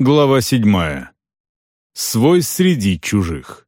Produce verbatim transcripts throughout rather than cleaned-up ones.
Глава седьмая. Свой среди чужих.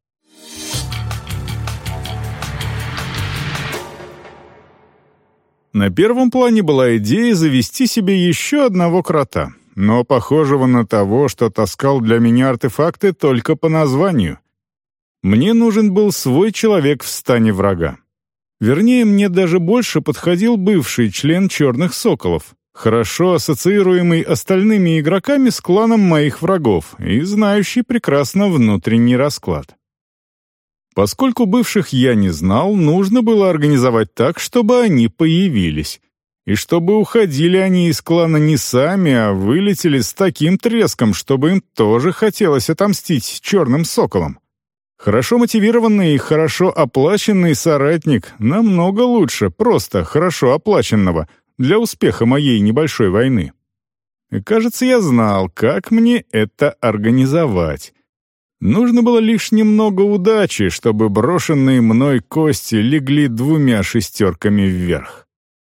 На первом плане была идея завести себе еще одного крота, но похожего на того, что таскал для меня артефакты только по названию. Мне нужен был свой человек в стане врага. Вернее, мне даже больше подходил бывший член «Черных соколов», хорошо ассоциируемый остальными игроками с кланом моих врагов и знающий прекрасно внутренний расклад. Поскольку бывших я не знал, нужно было организовать так, чтобы они появились, и чтобы уходили они из клана не сами, а вылетели с таким треском, чтобы им тоже хотелось отомстить черным соколам. Хорошо мотивированный и хорошо оплаченный соратник намного лучше просто хорошо оплаченного для успеха моей небольшой войны. И, кажется, я знал, как мне это организовать. Нужно было лишь немного удачи, чтобы брошенные мной кости легли двумя шестерками вверх.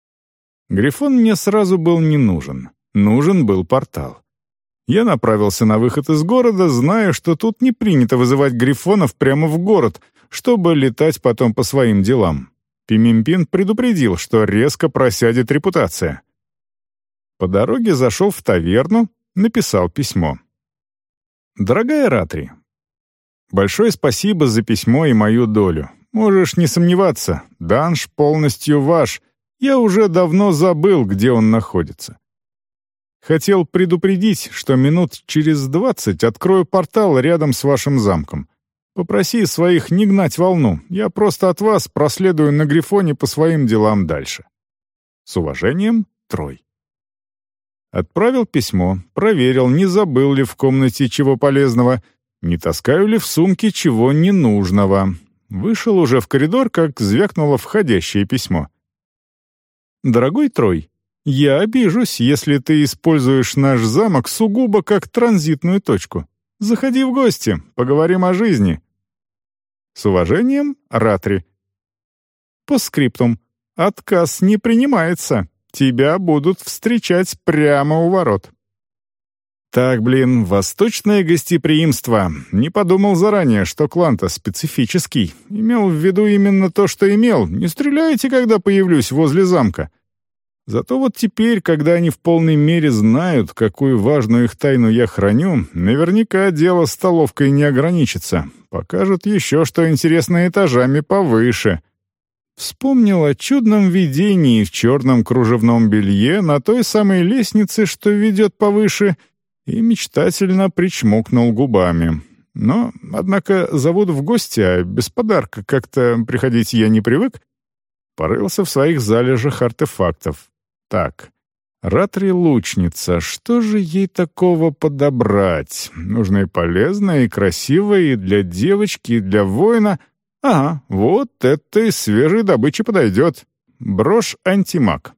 Грифон мне сразу был не нужен. Нужен был портал. Я направился на выход из города, зная, что тут не принято вызывать грифонов прямо в город, чтобы летать потом по своим делам. Пимимпин предупредил, что резко просядет репутация. По дороге зашел в таверну, написал письмо. «Дорогая Ратри, большое спасибо за письмо и мою долю. Можешь не сомневаться, данж полностью ваш. Я уже давно забыл, где он находится. Хотел предупредить, что минут через двадцать открою портал рядом с вашим замком. Попроси своих не гнать волну, я просто от вас проследую на Грифоне по своим делам дальше. С уважением, Трой». Отправил письмо, проверил, не забыл ли в комнате чего полезного, не таскаю ли в сумке чего ненужного. Вышел уже в коридор, как звякнуло входящее письмо. «Дорогой Трой, я обижусь, если ты используешь наш замок сугубо как транзитную точку. Заходи в гости, поговорим о жизни. С уважением, Ратри». По скриптум. Отказ не принимается. Тебя будут встречать прямо у ворот. Так, блин, восточное гостеприимство. Не подумал заранее, что клан-то специфический. Имел в виду именно то, что имел. Не стреляйте, когда появлюсь возле замка. Зато вот теперь, когда они в полной мере знают, какую важную их тайну я храню, наверняка дело столовкой не ограничится. Покажут еще, что интересно, этажами повыше. Вспомнил о чудном видении в черном кружевном белье на той самой лестнице, что ведет повыше, и мечтательно причмокнул губами. Но, однако, зовут в гости, а без подарка как-то приходить я не привык. Порылся в своих залежах артефактов. Так, Ратри-лучница, что же ей такого подобрать? Нужно и полезное, и красивое, и для девочки, и для воина. Ага, вот это из свежей добычи подойдет. Брошь-антимаг.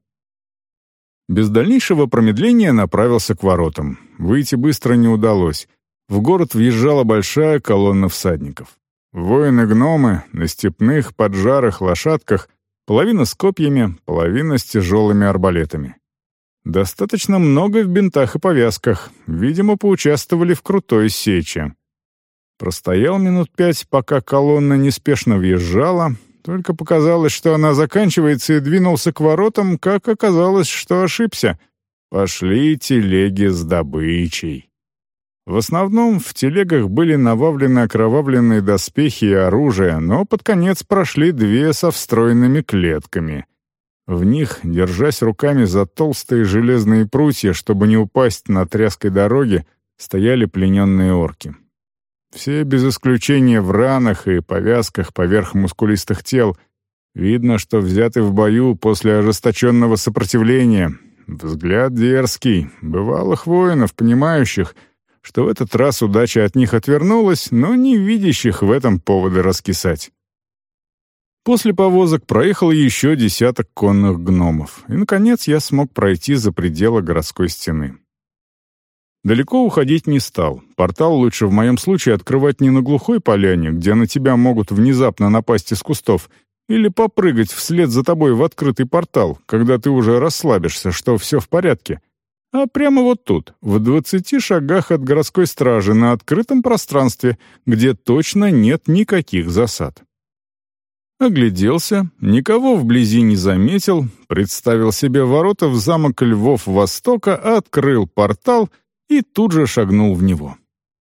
Без дальнейшего промедления направился к воротам. Выйти быстро не удалось. В город въезжала большая колонна всадников. Воины-гномы на степных поджарых лошадках, половина с копьями, половина с тяжелыми арбалетами. Достаточно много в бинтах и повязках, видимо, поучаствовали в крутой сече. Простоял минут пять, пока колонна неспешно въезжала, только показалось, что она заканчивается, и двинулся к воротам, как оказалось, что ошибся. Пошли телеги с добычей. В основном в телегах были нававлены окровавленные доспехи и оружие, но под конец прошли две со встроенными клетками. В них, держась руками за толстые железные прутья, чтобы не упасть на тряской дороге, стояли плененные орки. Все без исключения в ранах и повязках поверх мускулистых тел. Видно, что взяты в бою после ожесточенного сопротивления. Взгляд дерзкий, бывалых воинов, понимающих, что в этот раз удача от них отвернулась, но не видящих в этом повода раскисать. После повозок проехал еще десяток конных гномов, и, наконец, я смог пройти за пределы городской стены. Далеко уходить не стал. Портал лучше в моем случае открывать не на глухой поляне, где на тебя могут внезапно напасть из кустов, или попрыгать вслед за тобой в открытый портал, когда ты уже расслабишься, что все в порядке, А прямо вот тут, в двадцати шагах от городской стражи, на открытом пространстве, где точно нет никаких засад. Огляделся, никого вблизи не заметил, представил себе ворота в замок Львов Востока, открыл портал и тут же шагнул в него.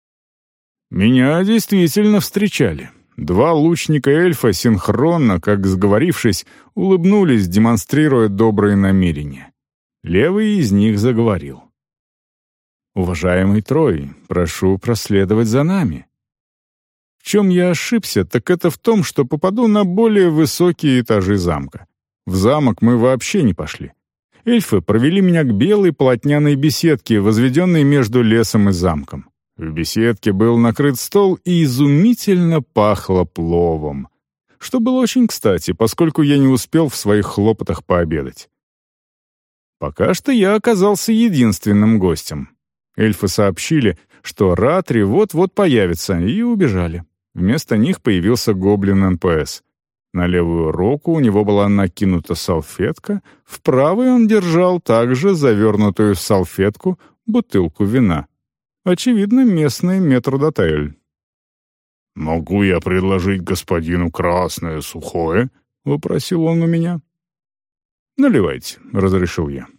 Меня действительно встречали. Два лучника-эльфа синхронно, как сговорившись, улыбнулись, демонстрируя добрые намерения. Левый из них заговорил. «Уважаемый Трой, прошу проследовать за нами». В чем я ошибся, так это в том, что попаду на более высокие этажи замка. В замок мы вообще не пошли. Эльфы провели меня к белой полотняной беседке, возведенной между лесом и замком. В беседке был накрыт стол и изумительно пахло пловом, что было очень кстати, поскольку я не успел в своих хлопотах пообедать. Пока что я оказался единственным гостем. Эльфы сообщили, что Ратри вот-вот появится, и убежали. Вместо них появился гоблин-эн пэ эс. На левую руку у него была накинута салфетка, в правой он держал также завернутую в салфетку бутылку вина. Очевидно, местный метрдотель. «Могу я предложить господину красное сухое?» — вопросил он у меня. «Наливайте», — разрешил я.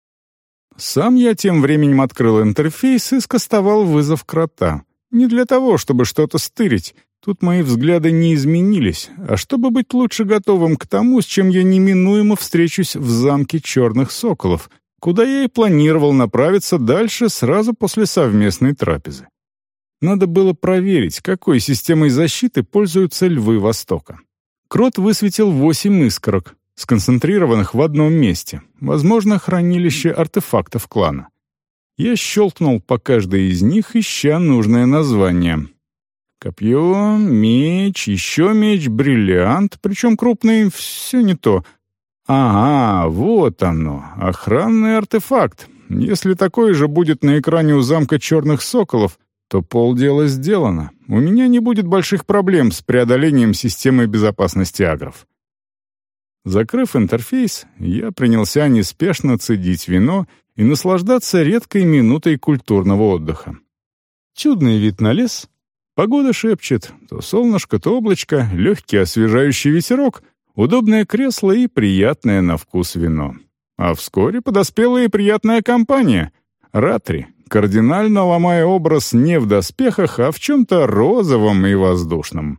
Сам я тем временем открыл интерфейс и скостовал вызов крота. Не для того, чтобы что-то стырить. Тут мои взгляды не изменились, а чтобы быть лучше готовым к тому, с чем я неминуемо встречусь в замке Черных Соколов, куда я и планировал направиться дальше сразу после совместной трапезы. Надо было проверить, какой системой защиты пользуются Львы Востока. Крот высветил восемь искорок, сконцентрированных в одном месте, возможно, хранилище артефактов клана. Я щелкнул по каждой из них, ища нужное название. Копье, меч, еще меч, бриллиант, причем крупный, все не то. Ага, вот оно, охранный артефакт. Если такой же будет на экране у замка Черных Соколов, то полдела сделано. У меня не будет больших проблем с преодолением системы безопасности агров. Закрыв интерфейс, я принялся неспешно цедить вино и наслаждаться редкой минутой культурного отдыха. Чудный вид на лес. Погода шепчет, то солнышко, то облачко, легкий освежающий ветерок, удобное кресло и приятное на вкус вино. А вскоре подоспела и приятная компания. Ратри, кардинально ломая образ не в доспехах, а в чем-то розовом и воздушном.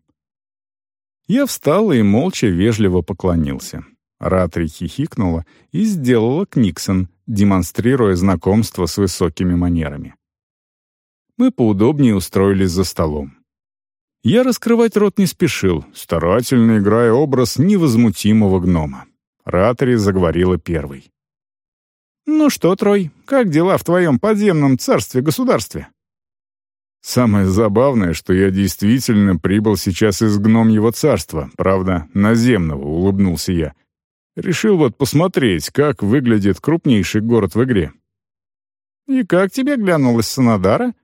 Я встал и молча вежливо поклонился. Ратри хихикнула и сделала книксон, демонстрируя знакомство с высокими манерами. Мы поудобнее устроились за столом. Я раскрывать рот не спешил, старательно играя образ невозмутимого гнома. Ратри заговорила первой. «Ну что, Трой, как дела в твоем подземном царстве-государстве?» Самое забавное, что я действительно прибыл сейчас из гномьего царства, правда, наземного, улыбнулся я. Решил вот посмотреть, как выглядит крупнейший город в игре. «И как тебе глянулось Санадара?»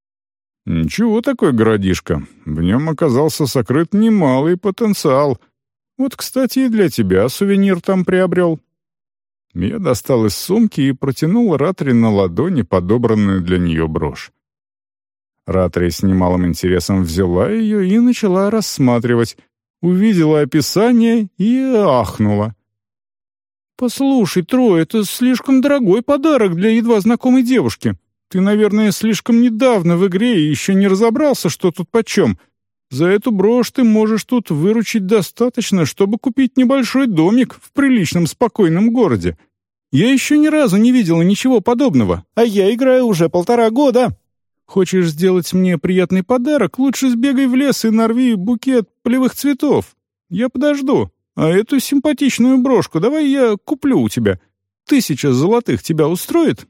«Ничего такой городишко. В нем оказался сокрыт немалый потенциал. Вот, кстати, и для тебя сувенир там приобрел». Я достал из сумки и протянул Ратри на ладони подобранную для нее брошь. Ратри с немалым интересом взяла ее и начала рассматривать. Увидела описание и ахнула. «Послушай, Трой, это слишком дорогой подарок для едва знакомой девушки. Ты, наверное, слишком недавно в игре и еще не разобрался, что тут почем. За эту брошь ты можешь тут выручить достаточно, чтобы купить небольшой домик в приличном спокойном городе. Я еще ни разу не видела ничего подобного, а я играю уже полтора года. Хочешь сделать мне приятный подарок, лучше сбегай в лес и нарви букет полевых цветов. Я подожду. А эту симпатичную брошку давай я куплю у тебя. Тысяча золотых тебя устроит?»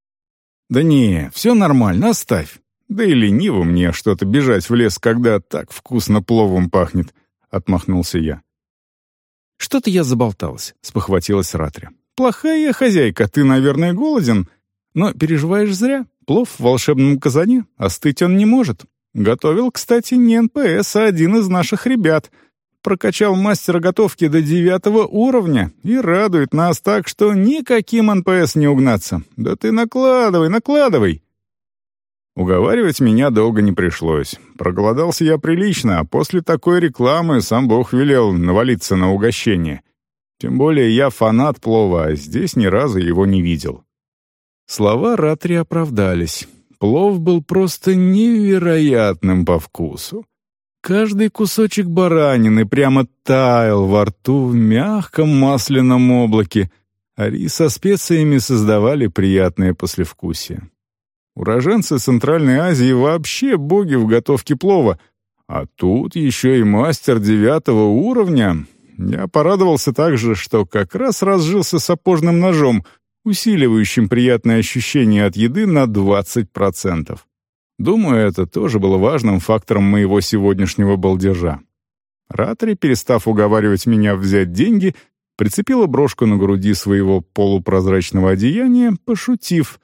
«Да не, все нормально, оставь. Да и лениво мне что-то бежать в лес, когда так вкусно пловом пахнет», — отмахнулся я. «Что-то я заболталась», — спохватилась Ратри. «Плохая я хозяйка, ты, наверное, голоден. Но переживаешь зря. Плов в волшебном казане, остыть он не может. Готовил, кстати, не эн пэ эс, а один из наших ребят. прокачал мастера готовки до девятого уровня и радует нас так, что никаким эн пэ эс не угнаться. Да ты накладывай, накладывай!» Уговаривать меня долго не пришлось. Проголодался я прилично, а после такой рекламы сам Бог велел навалиться на угощение. Тем более я фанат плова, а здесь ни разу его не видел. Слова Ратри оправдались. Плов был просто невероятным по вкусу. Каждый кусочек баранины прямо таял во рту в мягком масляном облаке, а рис со специями создавали приятное послевкусие. Уроженцы Центральной Азии вообще боги в готовке плова, а тут еще и мастер девятого уровня. Я порадовался также, что как раз разжился сапожным ножом, усиливающим приятное ощущение от еды на двадцать процентов. Думаю, это тоже было важным фактором моего сегодняшнего балдежа. Ратри, перестав уговаривать меня взять деньги, прицепила брошку на груди своего полупрозрачного одеяния, пошутив: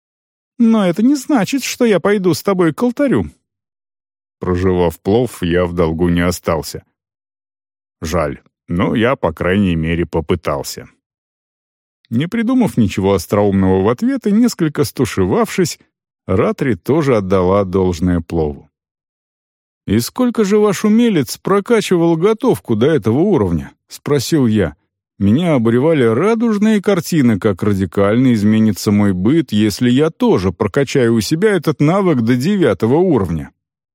«Но это не значит, что я пойду с тобой к алтарю». Прожевав плов, я в долгу не остался. Жаль, но я, по крайней мере, попытался. Не придумав ничего остроумного в ответ и несколько стушевавшись, Ратри тоже отдала должное плову. «И сколько же ваш умелец прокачивал готовку до этого уровня?» — спросил я. Меня обуревали радужные картины, как радикально изменится мой быт, если я тоже прокачаю у себя этот навык до девятого уровня.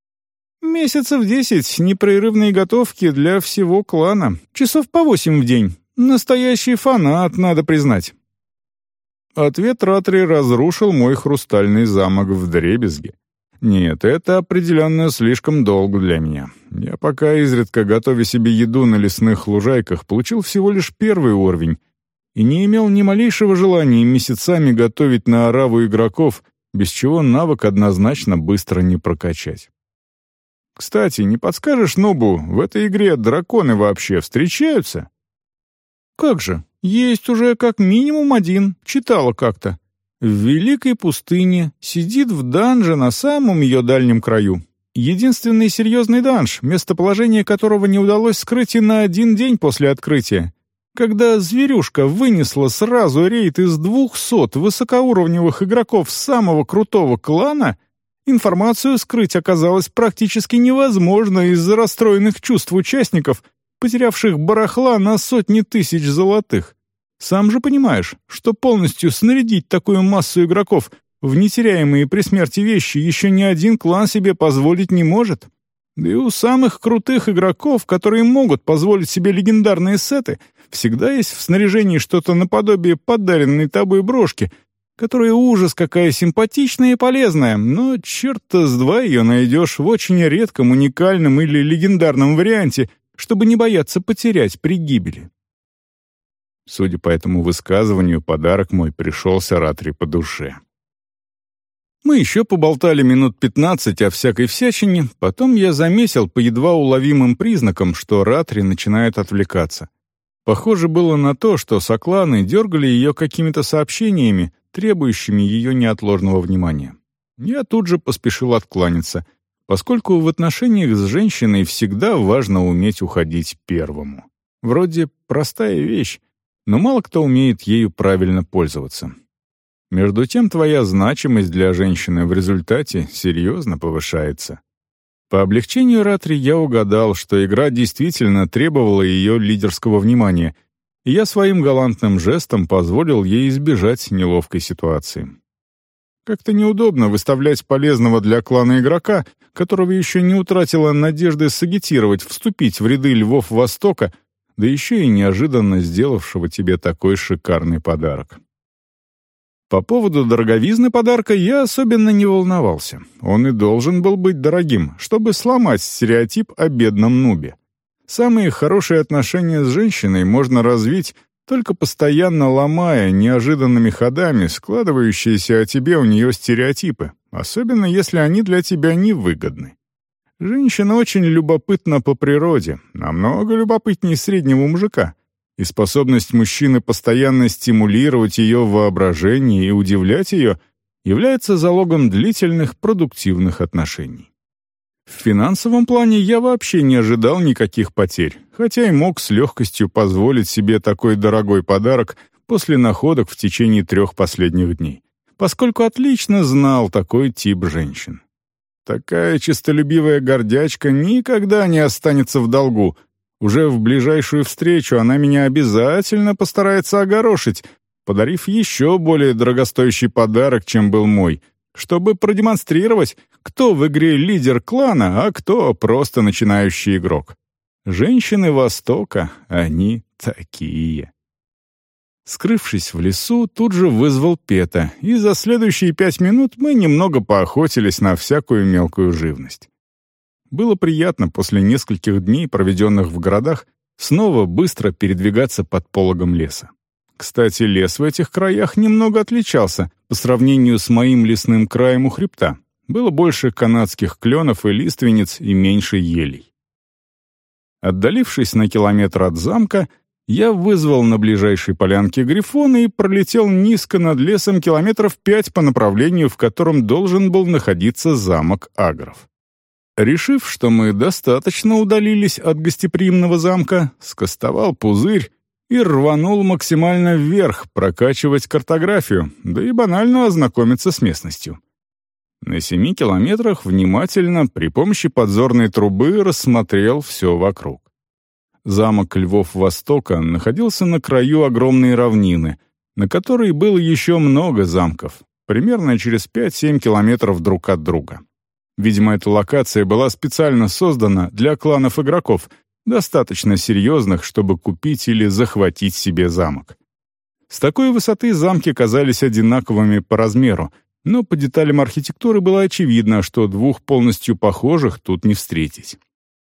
«Месяцев десять непрерывной готовки для всего клана, часов по восемь в день. Настоящий фанат, надо признать». Ответ Ратри разрушил мой хрустальный замок вдребезги. Нет, это определенно слишком долго для меня. Я пока изредка, готовя себе еду на лесных лужайках, получил всего лишь первый уровень и не имел ни малейшего желания месяцами готовить на ораву игроков, без чего навык однозначно быстро не прокачать. Кстати, не подскажешь, Нобу, в этой игре драконы вообще встречаются? Как же, есть уже как минимум один, читала как-то. В Великой пустыне сидит в данже на самом ее дальнем краю. Единственный серьезный данж, местоположение которого не удалось скрыть и на один день после открытия. Когда зверюшка вынесла сразу рейд из двухсот высокоуровневых игроков самого крутого клана, информацию скрыть оказалось практически невозможно из-за расстроенных чувств участников, потерявших барахла на сотни тысяч золотых. Сам же понимаешь, что полностью снарядить такую массу игроков в нетеряемые при смерти вещи еще ни один клан себе позволить не может. Да и у самых крутых игроков, которые могут позволить себе легендарные сеты, всегда есть в снаряжении что-то наподобие подаренной тобой брошки, которая ужас какая симпатичная и полезная, но черта с два ее найдешь в очень редком, уникальном или легендарном варианте, чтобы не бояться потерять при гибели. Судя по этому высказыванию, подарок мой пришелся Ратри по душе. Мы еще поболтали минут пятнадцать о всякой всячине, потом я заметил по едва уловимым признакам, что Ратри начинает отвлекаться. Похоже было на то, что сокланы дергали ее какими-то сообщениями, требующими ее неотложного внимания. Я тут же поспешил откланяться, поскольку в отношениях с женщиной всегда важно уметь уходить первому. Вроде простая вещь, но мало кто умеет ею правильно пользоваться. Между тем, твоя значимость для женщины в результате серьезно повышается. По облегчению Ратри я угадал, что игра действительно требовала ее лидерского внимания, и я своим галантным жестом позволил ей избежать неловкой ситуации. Как-то неудобно выставлять полезного для клана игрока, которого еще не утратила надежды сагитировать, вступить в ряды львов Востока, да еще и неожиданно сделавшего тебе такой шикарный подарок. По поводу дороговизны подарка я особенно не волновался. Он и должен был быть дорогим, чтобы сломать стереотип о бедном нубе. Самые хорошие отношения с женщиной можно развить, только постоянно ломая неожиданными ходами складывающиеся о тебе у нее стереотипы, особенно если они для тебя невыгодны. Женщина очень любопытна по природе, намного любопытнее среднего мужика, и способность мужчины постоянно стимулировать ее воображение и удивлять ее является залогом длительных продуктивных отношений. В финансовом плане я вообще не ожидал никаких потерь, хотя и мог с легкостью позволить себе такой дорогой подарок после находок в течение трех последних дней, поскольку отлично знал такой тип женщин. Такая честолюбивая гордячка никогда не останется в долгу. Уже в ближайшую встречу она меня обязательно постарается огорошить, подарив еще более дорогостоящий подарок, чем был мой, чтобы продемонстрировать, кто в игре лидер клана, а кто просто начинающий игрок. Женщины Востока, они такие. Скрывшись в лесу, тут же вызвал Пета, и за следующие пять минут мы немного поохотились на всякую мелкую живность. Было приятно после нескольких дней, проведенных в городах, снова быстро передвигаться под пологом леса. Кстати, лес в этих краях немного отличался по сравнению с моим лесным краем у хребта. Было больше канадских кленов и лиственниц и меньше елей. Отдалившись на километр от замка, я вызвал на ближайшей полянке грифона и пролетел низко над лесом километров пять по направлению, в котором должен был находиться замок Агров. Решив, что мы достаточно удалились от гостеприимного замка, скостовал пузырь и рванул максимально вверх прокачивать картографию, да и банально ознакомиться с местностью. На семи километрах внимательно при помощи подзорной трубы рассмотрел все вокруг. Замок Львов Востока находился на краю огромной равнины, на которой было еще много замков, примерно через пять-семь километров друг от друга. Видимо, эта локация была специально создана для кланов игроков, достаточно серьезных, чтобы купить или захватить себе замок. С такой высоты замки казались одинаковыми по размеру, но по деталям архитектуры было очевидно, что двух полностью похожих тут не встретить.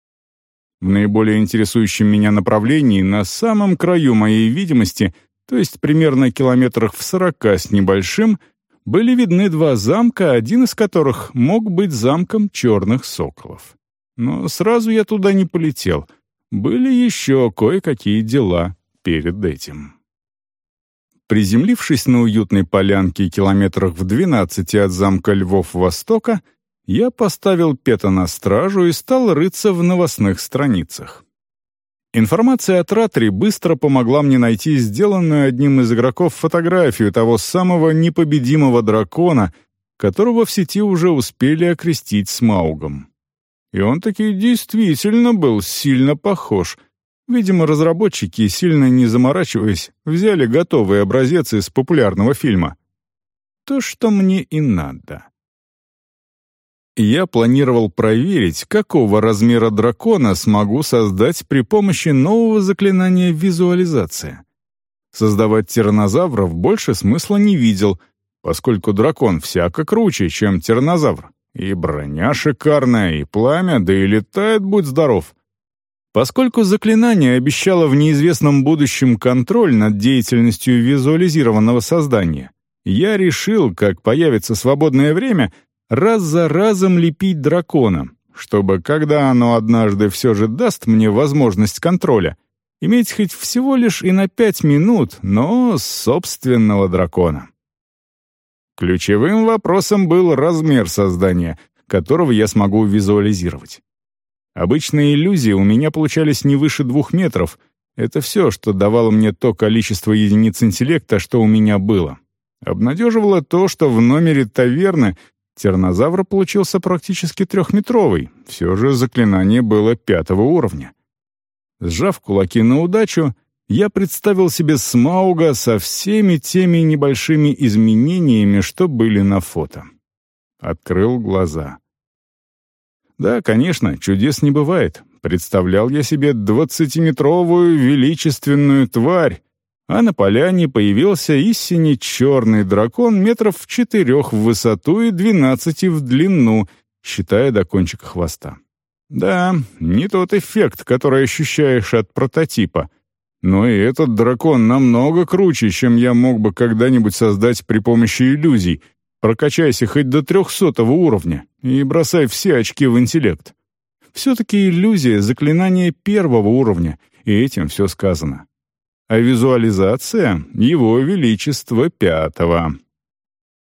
В наиболее интересующем меня направлении, на самом краю моей видимости, то есть примерно километрах в сорока с небольшим, были видны два замка, один из которых мог быть замком черных соколов. Но сразу я туда не полетел. Были еще кое-какие дела перед этим. Приземлившись на уютной полянке километрах в двенадцати от замка Львов Востока, я поставил Пета на стражу и стал рыться в новостных страницах. Информация от Ратри быстро помогла мне найти сделанную одним из игроков фотографию того самого непобедимого дракона, которого в сети уже успели окрестить Смаугом. И он таки действительно был сильно похож. Видимо, разработчики, сильно не заморачиваясь, взяли готовый образец из популярного фильма. То, что мне и надо. Я планировал проверить, какого размера дракона смогу создать при помощи нового заклинания «Визуализация». Создавать тираннозавров больше смысла не видел, поскольку дракон всяко круче, чем тираннозавр. И броня шикарная, и пламя, да и летает, будь здоров. Поскольку заклинание обещало в неизвестном будущем контроль над деятельностью визуализированного создания, я решил, как появится свободное время, раз за разом лепить дракона, чтобы, когда оно однажды все же даст мне возможность контроля, иметь хоть всего лишь и на пять минут, но собственного дракона. Ключевым вопросом был размер создания, которого я смогу визуализировать. Обычные иллюзии у меня получались не выше двух метров. Это все, что давало мне то количество единиц интеллекта, что у меня было. Обнадеживало то, что в номере таверны тираннозавр получился практически трехметровый, все же заклинание было пятого уровня. Сжав кулаки на удачу, я представил себе Смауга со всеми теми небольшими изменениями, что были на фото. Открыл глаза. Да, конечно, чудес не бывает. Представлял я себе двадцатиметровую величественную тварь, а на поляне появился истинно черный дракон метров в четырех в высоту и двенадцати в длину, считая до кончика хвоста. Да, не тот эффект, который ощущаешь от прототипа. Но и этот дракон намного круче, чем я мог бы когда-нибудь создать при помощи иллюзий. Прокачайся хоть до трехсотого уровня и бросай все очки в интеллект. Все-таки иллюзия — заклинание первого уровня, и этим все сказано. А визуализация — его величество пятого.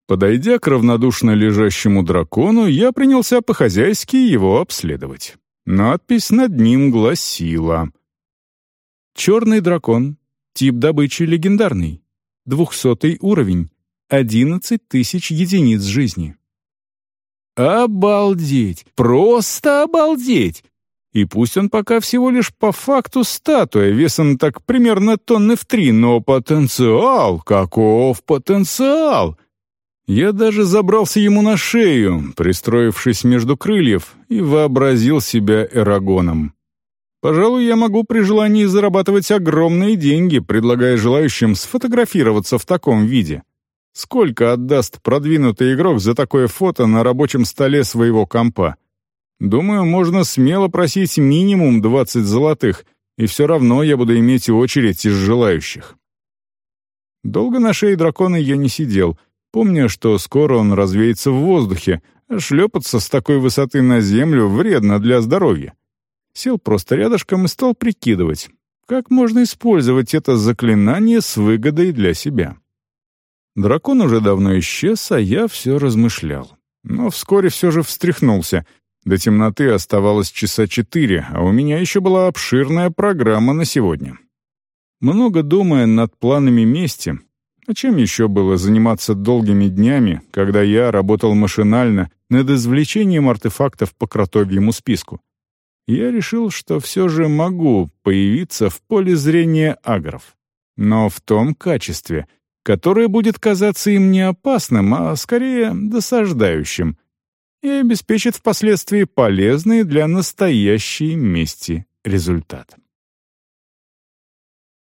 Подойдя к равнодушно лежащему дракону, я принялся по-хозяйски его обследовать. Надпись над ним гласила: «Черный дракон. Тип добычи легендарный. Двухсотый уровень. Одиннадцать тысяч единиц жизни». Обалдеть! Просто обалдеть! И пусть он пока всего лишь по факту статуя, весом так примерно тонны в три, но потенциал, каков потенциал! Я даже забрался ему на шею, пристроившись между крыльев, и вообразил себя Эрагоном. Пожалуй, я могу при желании зарабатывать огромные деньги, предлагая желающим сфотографироваться в таком виде. Сколько отдаст продвинутый игрок за такое фото на рабочем столе своего компа? Думаю, можно смело просить минимум двадцать золотых, и все равно я буду иметь очередь из желающих. Долго на шее дракона я не сидел, помня, что скоро он развеется в воздухе, а шлепаться с такой высоты на землю вредно для здоровья. Сел просто рядышком и стал прикидывать, как можно использовать это заклинание с выгодой для себя. Дракон уже давно исчез, а я все размышлял. Но вскоре все же встряхнулся. До темноты оставалось часа четыре, а у меня еще была обширная программа на сегодня. Много думая над планами мести, а чем еще было заниматься долгими днями, когда я работал машинально над извлечением артефактов по кротовьему списку, я решил, что все же могу появиться в поле зрения агров. Но в том качестве, которое будет казаться им не опасным, а скорее досаждающим, и обеспечит впоследствии полезный для настоящей мести результат.